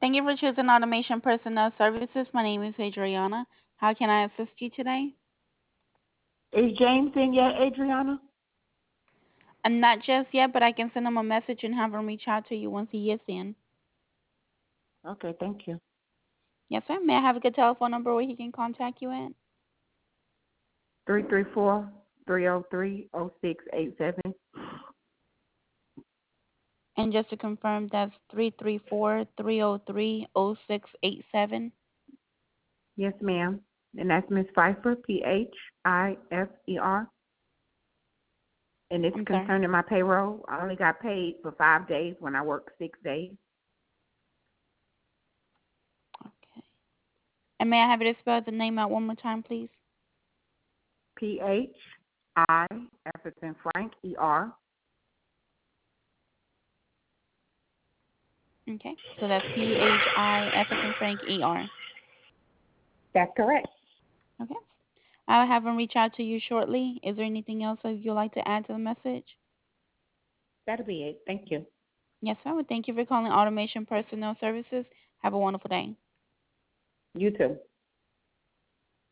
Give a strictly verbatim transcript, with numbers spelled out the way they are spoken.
Thank you for choosing Automation Personnel Services. My name is Adriana. How can I assist you today? Is James in yet, Adriana? And not just yet, but I can send him a message and have him reach out to you once he is in. Okay, thank you. Yes, sir. May I have a good telephone number where he can contact you at? Three three four three zero three zero six eight seven. And just to confirm, that's three three four, three zero three, zero six eight seven. Yes, ma'am. And that's Miss Pfeiffer, P H I F E R. And it's I'm sorry. concerning my payroll. I only got paid for five days when I worked six days. Okay. And may I have you to spell the name out one more time, please? P H I F as in Frank E R. Okay. So that's P H I F as in Frank E R. That's correct. Okay. I'll have him reach out to you shortly. Is there anything else that you'd like to add to the message? That'll be it. Thank you. Yes, sir. Well, thank you for calling Automation Personnel Services. Have a wonderful day. You too.